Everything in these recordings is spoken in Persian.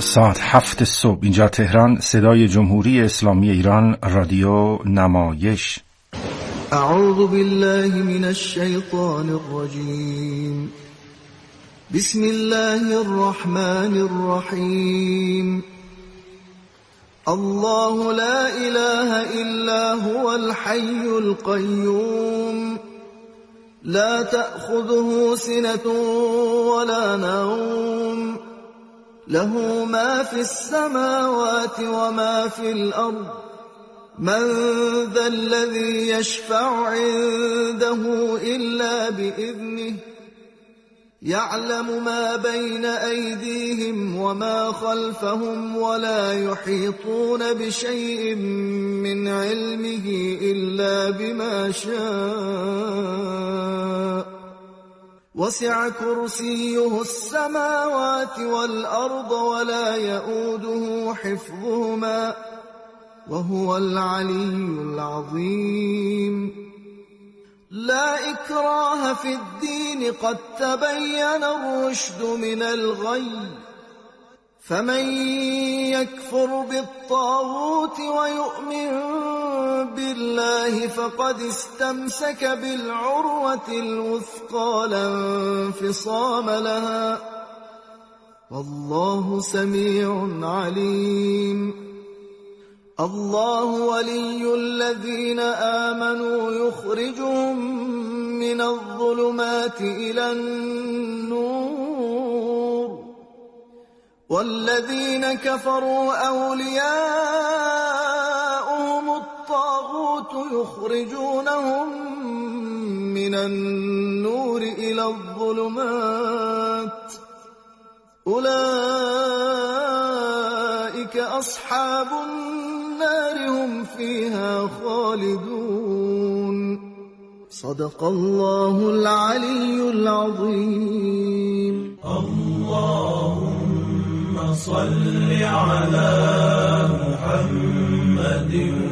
ساعت 7 صبح اینجا تهران، صدای جمهوری اسلامی ایران، رادیو نمایش. اعوذ بالله من الشیطان الرجیم. بسم الله الرحمن الرحیم. الله لا اله الا هو الحي القيوم لا تأخذه سنة ولا نوم له ما في السماوات وما في الأرض من ذا الذي يشفع عنده إلا بإذنه يعلم ما بين أيديهم وما خلفهم ولا يحيطون بشيء من علمه إلا بما شاء وسع كرسيه السماوات والأرض ولا يؤوده حفظهما وهو العلي العظيم. لا إكراه في الدين قد تبين الرشد من الغي فمن يكفر بالطاغوت ويؤمن بالله فقد استمسك بالعروة الوثقى لا انفصام لها والله سميع عليم. الله ولي الذين آمنوا يخرجهم من الظلمات إلى النور والذين كفروا أولياؤهم الطاغوت يخرجونهم من النور إلى الظلمات أولئك أصحاب النار هم فيها خالدون. صدق الله العلي العظيم. اللهم صل على محمد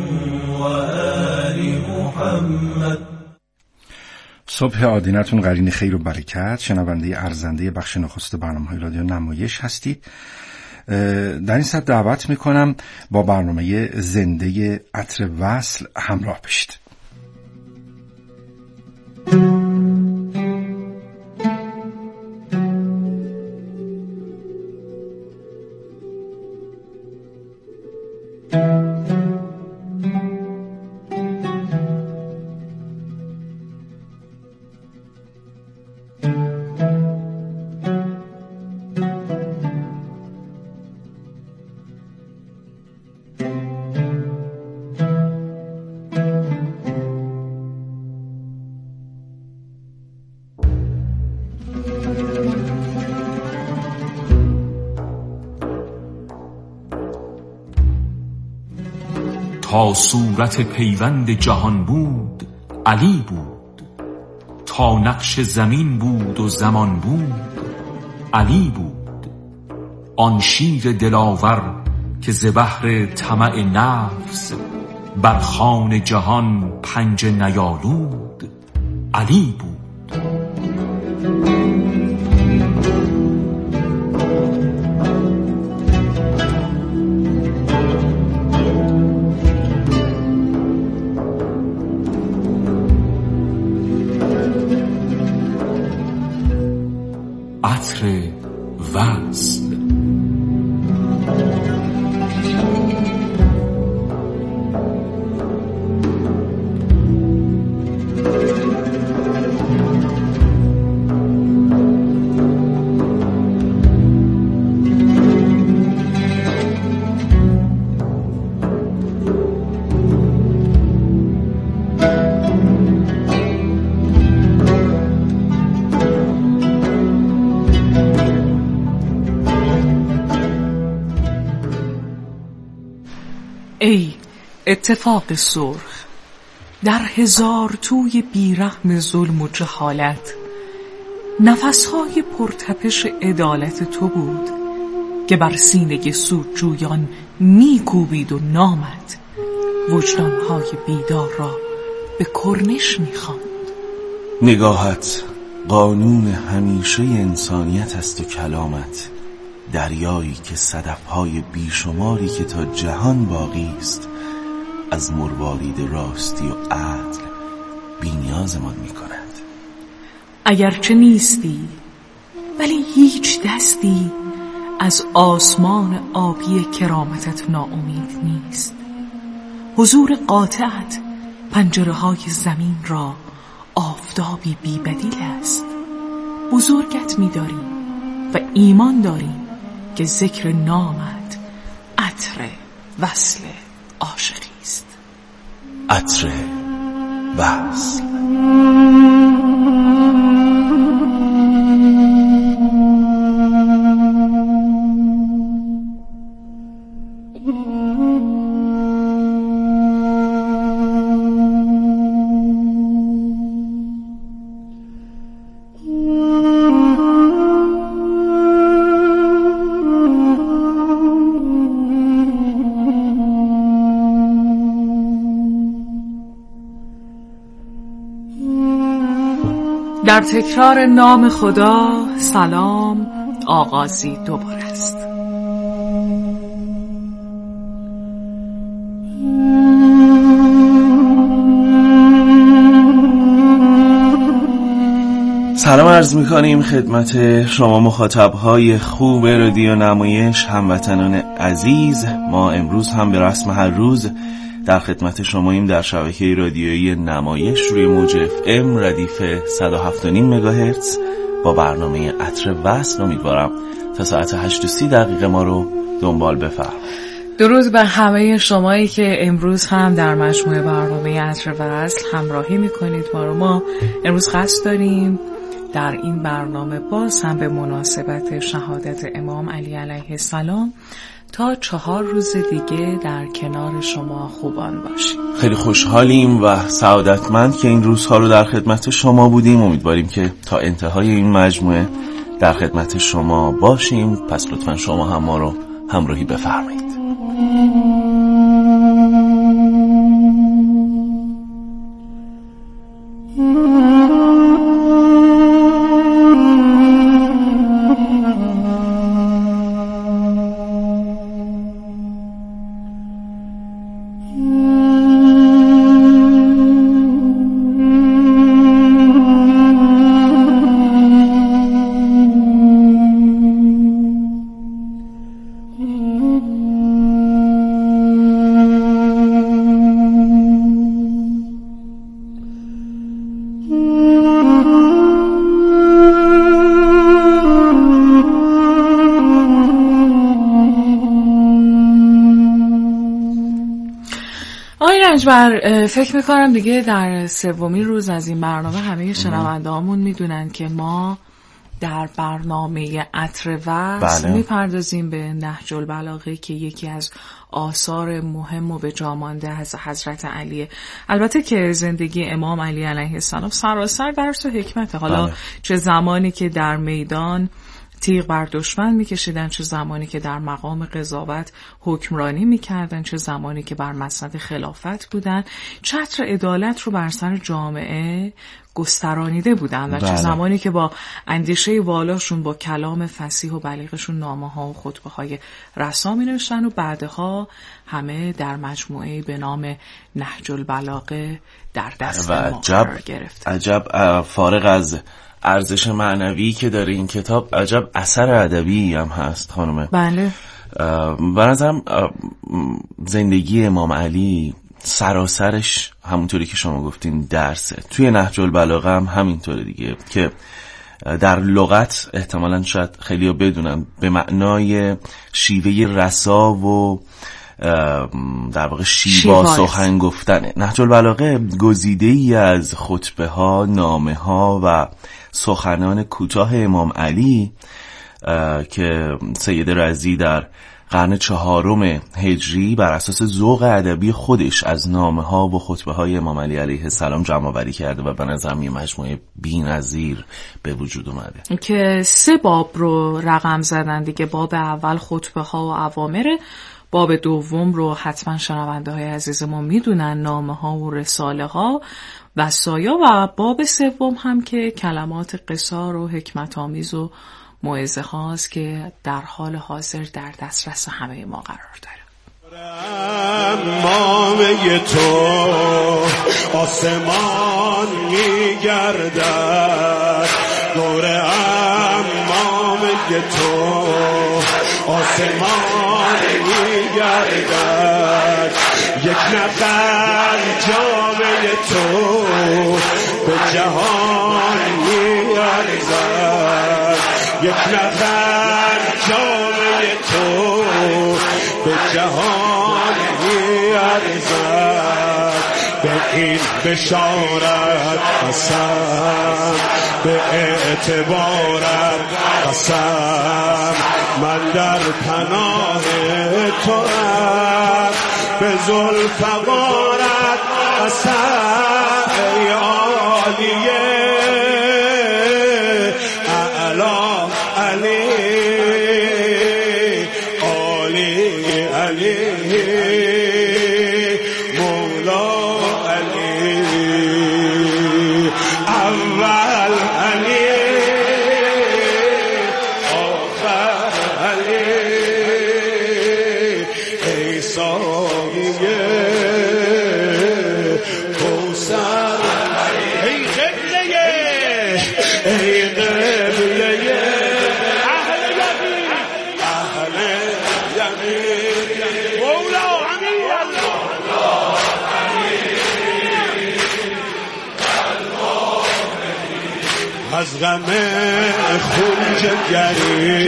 وآل محمد. صبح آدینتون قرین خیر و برکت. شنونده ارزنده بخش نخست برنامه‌های رادیو نمایش هستید. در این ساعت دعوت میکنم با برنامه زنده عطر وصل همراه بشید. تا صورت پیوند جهان بود علی بود، تا نقش زمین بود و زمان بود علی بود. آن شیر دلاور که ز بحر طمع نفس بر خوان جهان پنجه نیالود علی بود. عطر وصل. ای اتفاق سرخ، در هزار توی بیرحم ظلم و جهالت نفسهای پرتپش عدالت تو بود که بر سینه سودجویان میکوبید و نامد وجدانهای بیدار را به کرنش میخواند. نگاهت قانون همیشه انسانیت است و کلامت دریایی که صدف‌های بیشماری که تا جهان باقی است از مروارید راستی و عدل بی‌نیازمان می‌کند. اگرچه نیستی ولی هیچ دستی از آسمان آبی کرامتت ناامید نیست. حضور قاطعت پنجره‌های زمین را آفتابی بی‌بدیل است. بزرگت می‌داریم و ایمان داریم که ذکر نامت عطر وصل عاشقی است. عطر وصل. در تکرار نام خدا سلام آغازی دوباره است. سلام عرض می‌کنیم خدمت شما مخاطب‌های خوب رادیو نمایش، هموطنان عزیز. ما امروز هم به رسم هر روز در خدمت شماییم در شبکه رادیویی نمایش روی موج FM ردیف 107.5 مگاهرتز با برنامه عطر وصل. امیدوارم تا ساعت 8:30 ما رو دنبال بفرمایید. درود بر همه شمایی که امروز هم در مجموعه برنامه عطر وصل همراهی میکنید ما امروز قصد داریم در این برنامه باز هم به مناسبت شهادت امام علی علیه السلام تا 4 روز دیگه در کنار شما خوبان باشیم. خیلی خوشحالیم و سعادتمند که این روزها رو در خدمت شما بودیم. امیدواریم که تا انتهای این مجموعه در خدمت شما باشیم. پس لطفا شما هم ما رو همراهی بفرمایید. فکر میکنم دیگه در سومین روز از این برنامه همه شنونده‌هامون میدونن که ما در برنامه عطر وصل میپردازیم به نهج البلاغه که یکی از آثار مهم و به جا مانده از حضرت علیه. البته که زندگی امام علی علیه السلام سراسر درس و حکمته. حالا چه زمانی که در میدان تیغ بر دشمن میکشیدن، چه زمانی که در مقام قضاوت حکمرانی میکردن، چه زمانی که بر مسند خلافت بودن، چتر عدالت رو بر سر جامعه گسترانیده بودن و چه زمانی که با اندیشه والاشون با کلام فصیح و بلیغشون نامه‌ها و خطبه‌های رسا می‌نوشتن و بعدها همه در مجموعه به نام نهج البلاغه در دست ما قرار گرفتن. عجب فارغ از ارزش معنوی که داره این کتاب، عجب اثر ادبی هم هست خانم. بله. به نظرم زندگی امام علی سراسرش همونطوری که شما گفتین درسه. توی نهج البلاغه هم همینطوره دیگه که در لغت احتمالاً شاید خیلی‌ها بدونن به معنای شیوه رسا و در واقع شیوا سخن گفتنه. نهج البلاغه گزیده‌ای از خطبه ها، نامه ها و سخنان کوتاه امام علی که سید رضی در قرن 4 هجری بر اساس ذوق ادبی خودش از نامه ها و خطبه های امام علی علیه السلام جمع آوری کرده و به نظرم یه مجموعه بی‌نظیر به وجود اومده که 3 باب رو رقم زدن دیگه. باب اول خطبه ها و اوامر، باب دوم رو حتما شنونده های عزیز ما میدونن، نامه ها و رساله ها و سایا، و باب سوم هم که کلمات قصار و حکمت آمیز و موعظه هاست که در حال حاضر در دسترس همه ما قرار داره. امامه تو آسمان میگردد، دور امامه تو آسمان میگردد، یک نفر جامعه تو به جهان میارزد، یک نفر جامعه تو به جهان میارزد. به این بشارت قسم، به اعتبارت قسم، من در پناه تو رم، به ذوالفقارت قسم، ای عالیه اعلی علی، عالی علی، مولا علی، اول علی، آخر علی، ای ساقیه کوثر، ای قبله، ای قبله اهل یقین، اهل یقین، مولا علی، از غم خون جگری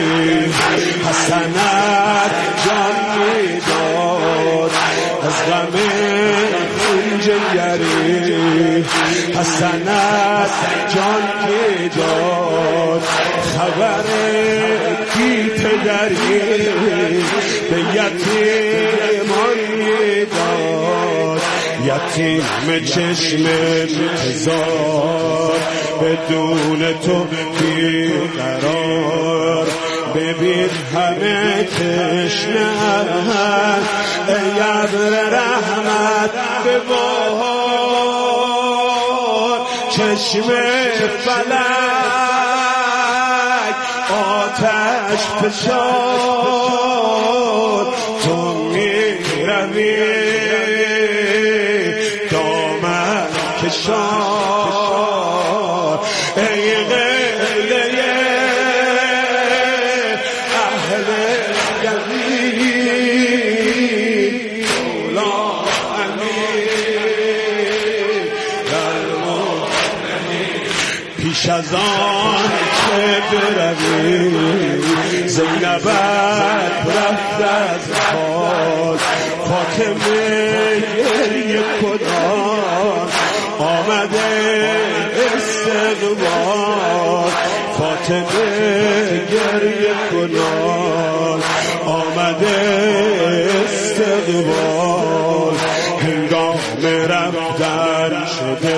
حسنت جان میداد، از غم خون جگری حسنت جان میداد، خبر کی پدری به یتیمان میداد، یتیم چشم انتظار بدون تو بیقرار، ببین همه تشنه‌اند، ای ابر رحمت ببار، چشم فلک آتش فشار، تو میروی دامن کشان، ای قبله اهل یقین، مولا علی، پیش از آن که بروی زینبت رفت از حال، فاطمه گریه کنان آمده استقبال، فاطمه گریه کنان آمده استقبال، هنگام رفتن شده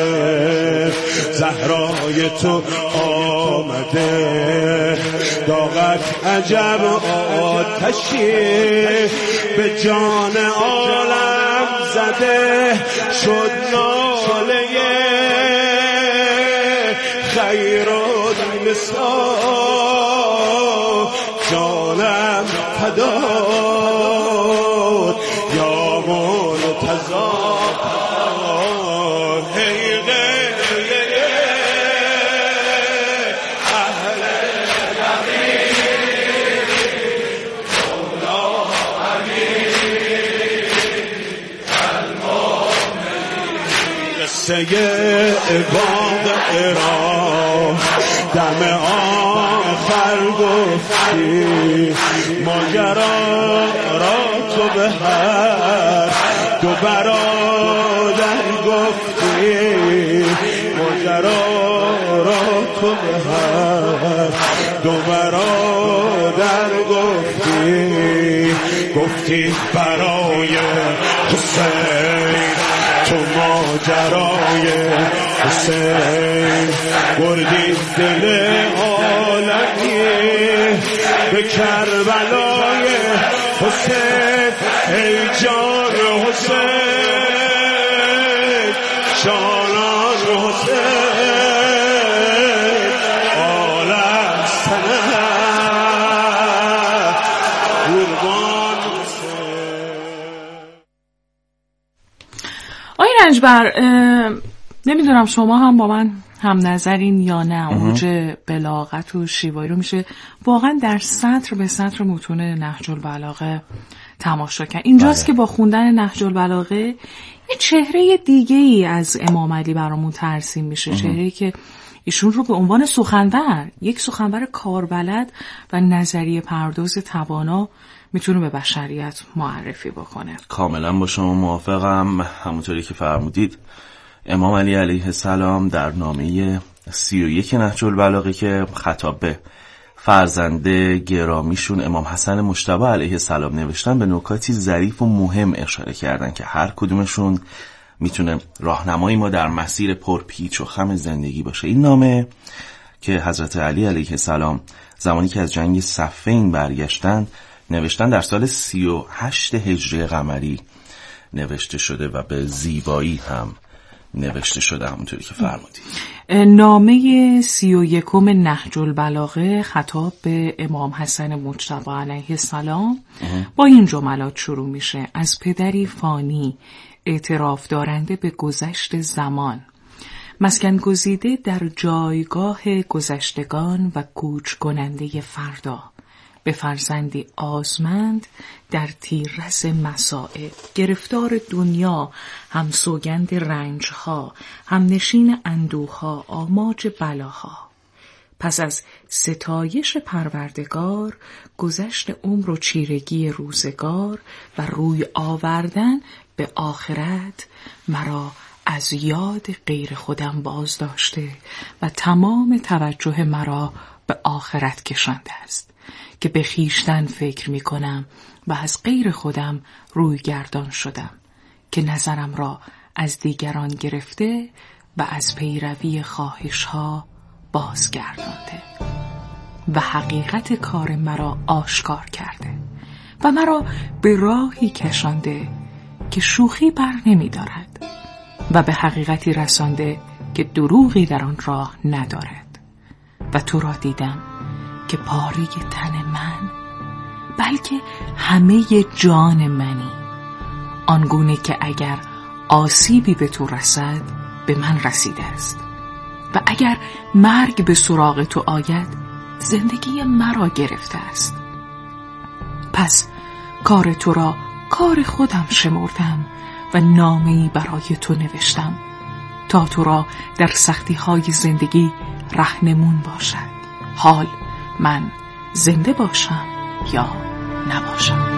زهرای تو آمده، داغت عجب آتشی به جان عالم زده، شد ناله خیرالنساء، جانم فداد یا مرتضی، ای قبله اهل یقین، مولا علی، المؤمنین. قصه باغ عراق دم آخر گفتی، ماجرا را تو به هر دو برادر گفتی، ماجرا را تو به هر دو برادر گفتی، گفتی برای حسین تو ماجرای حسین، بردی دل عالمی به کربلای حسین، ای جان حسین جانان حسین عالم سنه قربان آقای رنجبر، نمیدونم شما هم با من هم نظرین یا نه. اوج بلاغت و شیوایی رو میشه واقعا در سطر به سطر متون نهج البلاغه تماشا کرد. اینجاست که با خوندن نهج البلاغه یه چهره دیگه ای از امام علی برامون ترسیم میشه، چهره‌ای که ایشون رو به عنوان سخنور، یک سخنور کاربلد و نظریه پرداز توانا میتونه به بشریت معرفی بکنه. کاملا با شما موافقم. همونطوری که فرمودید امام علی علیه السلام در نامه 31 نهج البلاغه که خطاب به فرزنده گرامیشون امام حسن مجتبی علیه السلام نوشتن به نکاتی ظریف و مهم اشاره کردن که هر کدومشون میتونه راهنمای ما در مسیر پرپیچ و خم زندگی باشه. این نامه که حضرت علی علیه السلام زمانی که از جنگ صفین برگشتن نوشتن در سال 38 هجری قمری نوشته شده و به زیبایی هم نوشته شده همونطوری که فرمودید. نامه 31 نهج البلاغه خطاب به امام حسن مجتبی علیه السلام با این جملات شروع میشه: از پدری فانی اعتراف دارنده به گذشت زمان، مسکن گزیده در جایگاه گذشتگان و کوچ کننده فردا، به فرزندی آزمند در تیررس مصائب، گرفتار دنیا، هم سوگند رنجها، هم نشین اندوها، آماج بلاها. پس از ستایش پروردگار، گذشت عمر و چیرگی روزگار و روی آوردن به آخرت، مرا از یاد غیر خودم باز داشته و تمام توجه مرا به آخرت کشانده است که به خیشتن فکر می کنم و از غیر خودم روی گردان شدم که نظرم را از دیگران گرفته و از پیروی خواهش ها بازگردانده و حقیقت کار مرا آشکار کرده و مرا به راهی کشانده که شوخی بر نمی دارد و به حقیقتی رسانده که دروغی در آن راه ندارد. و تو را دیدم که پاره تن من بلکه همه جان منی، آنگونه که اگر آسیبی به تو رسد به من رسیده است و اگر مرگ به سراغ تو آید زندگی مرا گرفته است. پس کار تو را کار خودم شمردم و نامه‌ای برای تو نوشتم تا تو را در سختی‌های زندگی رهنمون باشد، حال من زنده باشم یا نباشم.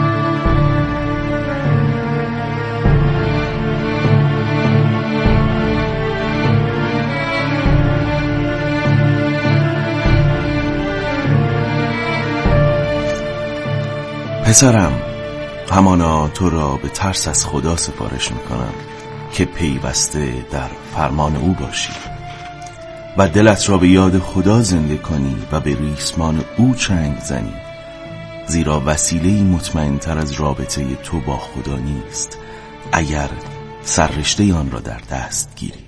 پسرم، همانا تو را به ترس از خدا سفارش میکنم که پیوسته در فرمان او باشی و دلت را به یاد خدا زنده کنی و به ریسمان او چنگ زنی، زیرا وسیله‌ای مطمئن‌تر از رابطه تو با خدا نیست اگر سررشته آن را در دست گیری.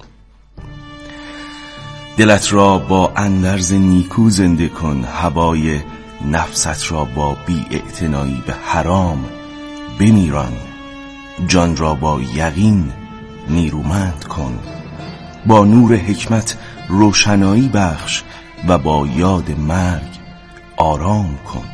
دلت را با اندرز نیکو زنده کن، هوای نفست را با بی‌اعتنایی به حرام بمیران، جان را با یقین نیرومند کن، با نور حکمت روشنایی بخش و با یاد مرگ آرام کن.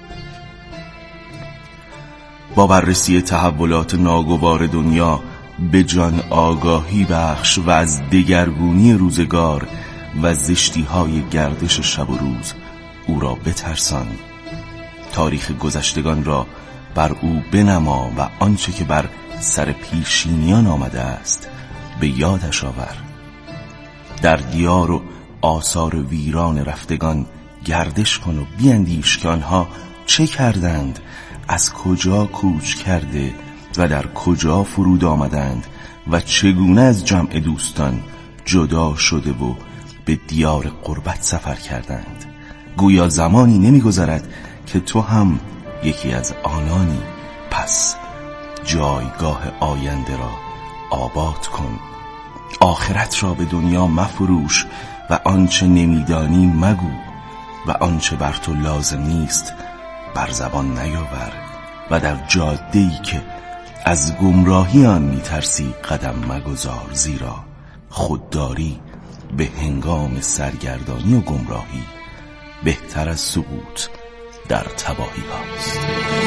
با بررسی تحولات ناگوار دنیا به جان آگاهی بخش و از دگرگونی روزگار و زشتی‌های گردش شب و روز او را بترسان. تاریخ گذشتگان را بر او بنما و آنچه که بر سر پیشینیان آمده است به یادش آور. در دیار و آثار ویران رفتگان گردش کن و بیندیش که آنها چه کردند، از کجا کوچ کرده و در کجا فرود آمدند و چگونه از جمع دوستان جدا شده و به دیار غربت سفر کردند. گویا زمانی نمی‌گذرد که تو هم یکی از آنانی، پس جایگاه آینده را آباد کن. آخرت را به دنیا مفروش و آنچه نمیدانی مگو و آنچه بر تو لازم نیست بر زبان نیاور و در جاده‌ای که از گمراهی آن میترسی قدم مگذار، زیرا خودداری به هنگام سرگردانی و گمراهی بهتر از سقوط در تباهی هاست.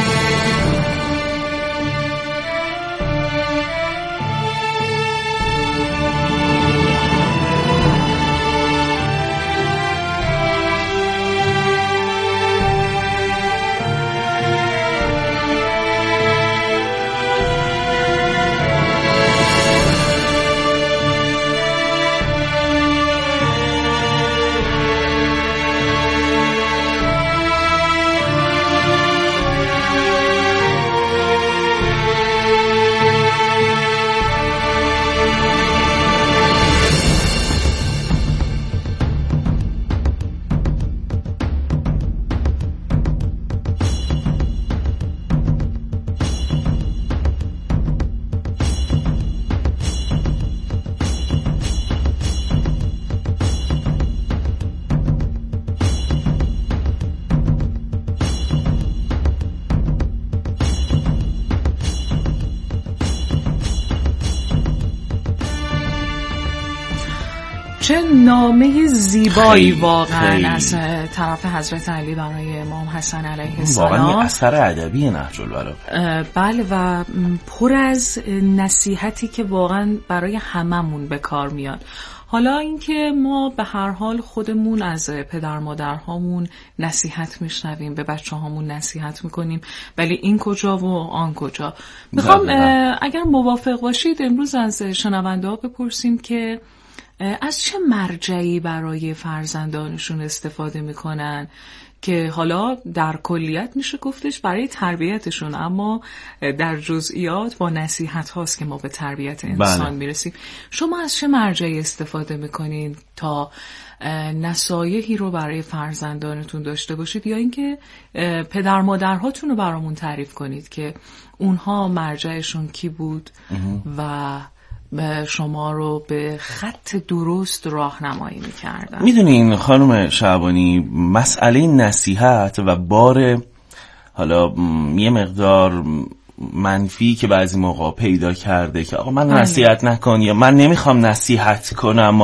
چه نامه زیبایی واقعا از طرف حضرت علی برای امام حسن علیه السلام. واقعا یه اثر ادبی نهج البلاغه. بله و پر از نصیحتی که واقعا برای هممون به کار میاد. حالا اینکه ما به هر حال خودمون از پدر مادرهامون نصیحت میشنویم، به بچه‌هامون نصیحت میکنیم، ولی این کجا و آن کجا. میخوام اگر موافق باشید امروز از شنونده ها بپرسیم که از چه مرجعی برای فرزندانشون استفاده میکنن که حالا در کلیت میشه گفتش برای تربیتشون، اما در جزئیات با نصیحت هاست که ما به تربیت انسان میرسیم. شما از چه مرجعی استفاده میکنین تا نصایحی رو برای فرزندانتون داشته باشید، یا اینکه پدر مادرهاتون رو برامون تعریف کنید که اونها مرجعشون کی بود و به شما رو به خط درست راهنمایی می‌کردن؟ میدونین خانم شعبانی، مسئله نصیحت و بار حالا یه مقدار منفی که بعضی موقع پیدا کرده که آقا من نصیحت نکن یا من نمیخوام نصیحت کنم،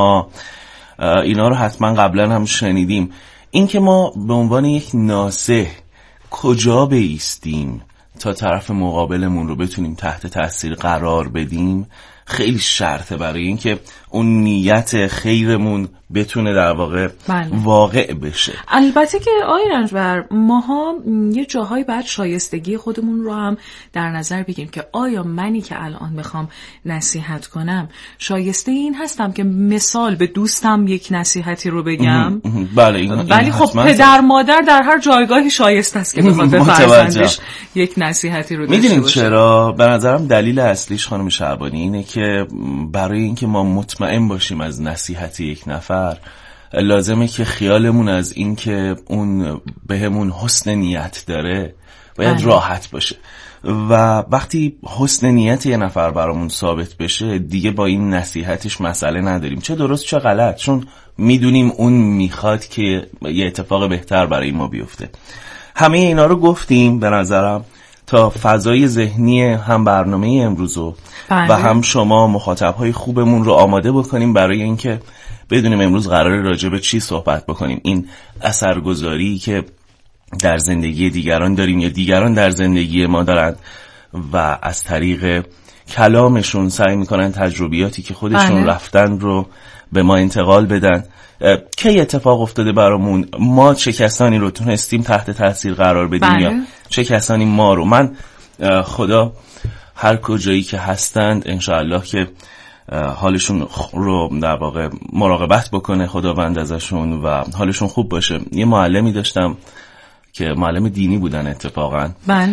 اینا رو حتما قبلا هم شنیدیم. این که ما به عنوان یک ناصح کجا بایستیم تا طرف مقابلمون رو بتونیم تحت تاثیر قرار بدیم خیلی شرطه برای اینکه اون نیت خیرمون بتونه در واقع واقع بشه. البته که آقای رنجبر ماها یه جاهایی باید شایستگی خودمون رو هم در نظر بگیریم که آیا منی که الان میخوام نصیحت کنم شایسته این هستم که مثال به دوستم یک نصیحتی رو بگم؟ بله ولی خب پدر مادر در هر جایگاهی شایسته است که بخواد به فرزندش یک نصیحتی رو داشته باشه. میدونید چرا؟ به نظرم دلیل اصلیش خانم شعبانی اینه که برای اینکه ما مطمئن باشیم از نصیحت یک نفر لازمه که خیالمون از این که اون بهمون حسن نیت داره باید راحت باشه و وقتی حسن نیت یه نفر برامون ثابت بشه دیگه با این نصیحتش مسئله نداریم، چه درست چه غلط، چون میدونیم اون میخواد که یه اتفاق بهتر برای ما بیفته. همه اینا رو گفتیم به نظرم تا فضای ذهنی هم برنامه امروزو و هم شما مخاطبهای خوبمون رو آماده بکنیم برای اینکه بدونیم امروز قراره راجع به چی صحبت بکنیم. این اثرگذاری که در زندگی دیگران داریم یا دیگران در زندگی ما دارند و از طریق کلامشون سعی میکنن تجربیاتی که خودشون رفتن رو به ما انتقال بدن. کی اتفاق افتاده برامون، ما چه کسانی رو تونستیم تحت تاثیر قرار بدیم یا چه کسانی ما رو. من خدا هر کجایی که هستند انشاءالله که حالشون رو در واقع مراقبت بکنه خداوند ازشون و حالشون خوب باشه. یه معلمی داشتم که معلم دینی بودن اتفاقا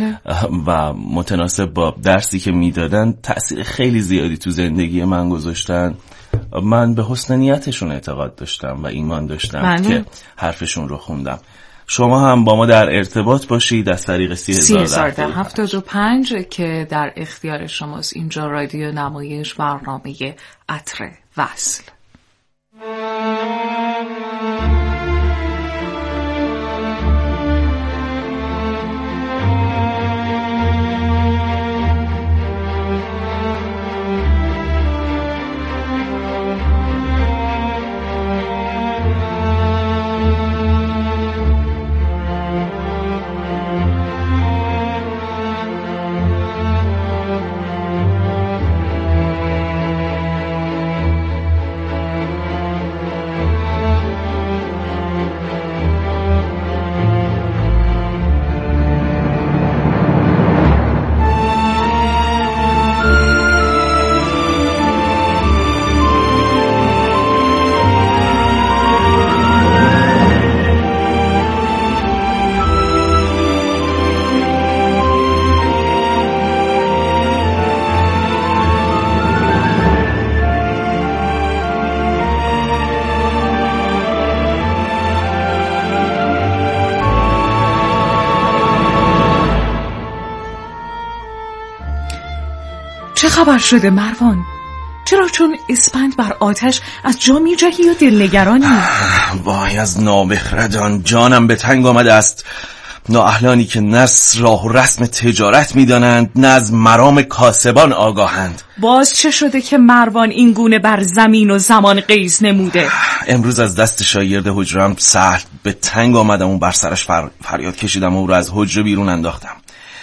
و متناسب با درسی که میدادن تأثیر خیلی زیادی تو زندگی من گذاشتن. من به حسن نیتشون اعتقاد داشتم و ایمان داشتم که حرفشون رو خوندم. شما هم با ما در ارتباط باشید از طریق 30,075 که در اختیار شماست. اینجا رادیو نمایش، برنامه عطر وصل. چه خبر شده مروان؟ چرا چون اسپند بر آتش از جا می جهی و دلنگرانی؟ وای از نابخردان، جانم به تنگ آمده است. نااهلانی که نه راه و رسم تجارت می دانند، نه از مرام کاسبان آگاهند. باز چه شده که مروان این گونه بر زمین و زمان قیز نموده؟ امروز از دست شاگرد حجرم سهل به تنگ آمدم و بر سرش فریاد کشیدم و او را از حجره بیرون انداختم.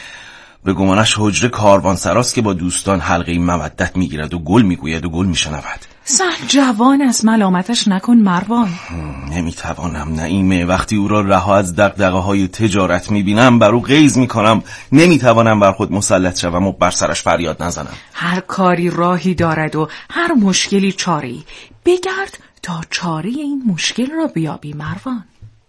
به گمانش حجره کاروانسراست که با دوستان حلقه مودت میگیرد و گل میگوید و گل میشنود. سهل جوان از ملامتش نکن مروان. نمیتوانم نعیمه، وقتی او را رها از دغدغه‌های تجارت میبینم بر او غیظ میکنم. نمیتوانم بر خود مسلط شوم و بر سرش فریاد نزنم. هر کاری راهی دارد و هر مشکلی چاره‌ای. بگرد تا چاره این مشکل را بیابی مروان.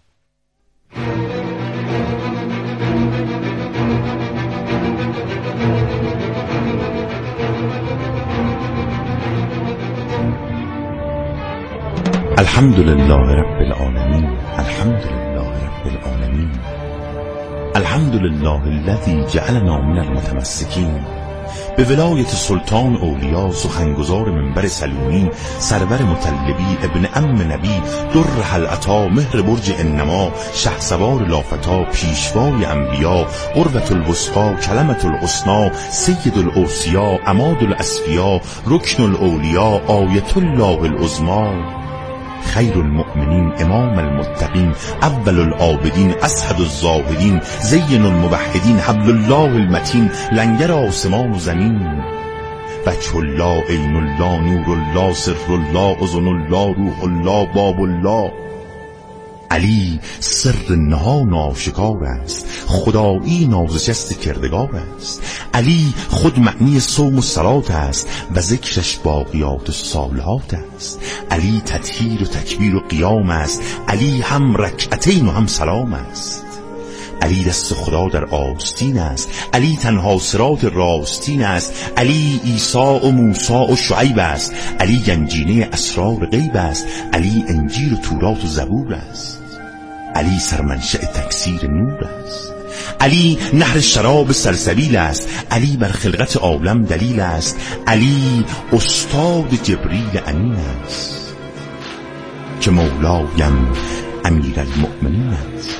الحمد لله رب العالمين، الحمد لله رب العالمين، الحمد لله الذي جعلنا من المتمسكين. به ولایت سلطان اولیا سخنگزار منبر سلومی سرور مطلبی ابن ام نبی در حلعتا مهر برج انما شهسوار لافتا پیشوای انبیا قربت الوسطا کلمت الحسنا سید الاوصیا عماد الاسفیا رکن الاولیا آیت الله العظمی خیر المؤمنین امام المتقین اول العابدین اسعد الزاهدین زین الموحدین حبل الله المتین لنگر آسمان و زمین وجه الله عین الله نور الله سر الله اذن الله روح الله باب الله. علی سر نهان آشکار است، خدایی نازشست کردگار است. علی خود معنی صوم و صلات است و ذکرش باقیات و صالحات است. علی تطهیر و تکبیر و قیام است. علی هم رکعتین و هم سلام است. علی دست خدا در آستین است. علی تنها صراط راستین است. علی عیسی و موسی و شعیب است. علی گنجینه اسرار غیب است. علی انجیل و تورات و زبور است. علی سرمنشأ تکثیر نور است. علی نهر شراب سلسبیل است. علی بر خلقت عالم دلیل است. علی استاد جبریل امین است که مولایم امیر المؤمنین است.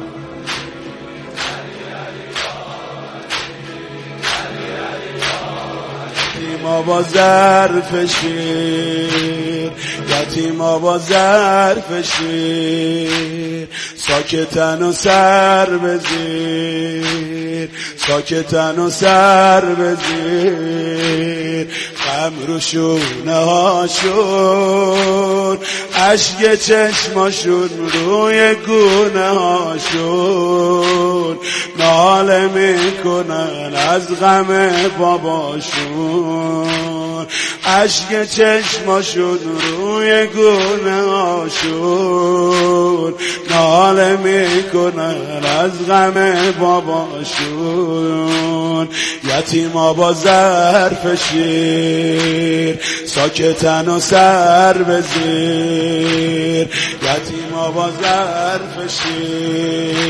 یتیما با ظرف شیر، یتیما با ظرف شیر، ساکتن و سر بزیر، ساکتن و سر بزیر. غم رو شونه هاشون، اشک چشماشون روی گونه هاشون، ناله میکنن از غم باباشون. اشک چشماشون روی گونه هاشون ناله میکنن از غم باباشون. یتیما با ظرف شیر ساکتن و سر به زیر. یتیما با ظرف شیر